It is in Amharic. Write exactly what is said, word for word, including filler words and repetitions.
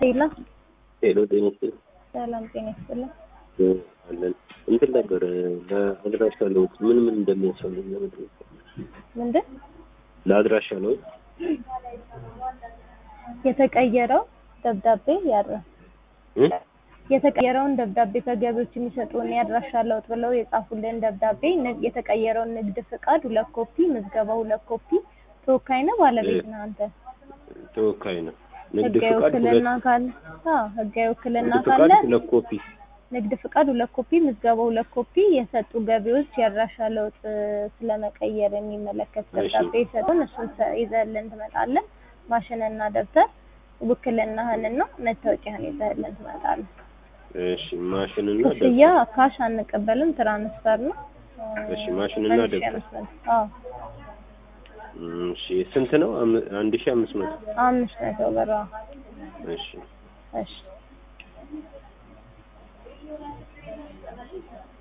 ሄሎ ሄሎ ጤና ይስጥልኝ። ሰላም ጤና ይስጥልኝ። አለን እንትን ነበር ለአድራሻ ለውጥ ምን ምን እንደሚያስፈልግ ለመጠየቅ። ምንድን ለአድራሻ ለውጥ የተቀየረው ደብዳቤ ያረ እ የተቀየረውን ደብዳቤ ከገቢዎች የሚሰጡን የአድራሻ ለውጥ ብለው የጻፉልን ደብዳቤ የተቀየረውን ንግድ ፍቃድ ሁለት ኮፒ፣ ምዝገባ ሁለት ኮፒ። ተወካይ ነው ባለቤት ነው አንተ? ተወካይ ነው። ንግድ ህጋዊ ፍቃድ ውክልና ካለ አዎ ህጋዊ ውክልና ንግድ ካለ ፍቃድ ሁለት ኮፒ፣ ንግድ ፍቃድ ሁለት ኮፒ፣ ምዝገባ ሁለት ኮፒ። የሰጡ ገቢዎች የአድራሻ ለውጥ ስለመቀየር የሚመለከት ደብዳቤ ይሰጡን፣ እሱን ይዘህልን ትመጣለህ። ማሽንና ደብተር ውክልናህንና መታወቂያህን ይዘህልን ትመጣለህ። እሺ ማሽንና ደብተር ክፍያ ካሽ አንቀበልም፣ ትራንስፈር ነው። እሺ ማሽንና ደብተር አዎ እሺ ስንት ነው? አንድ ሺህ አምስት መቶ አምስት መቶ ብር። እሺ እሺ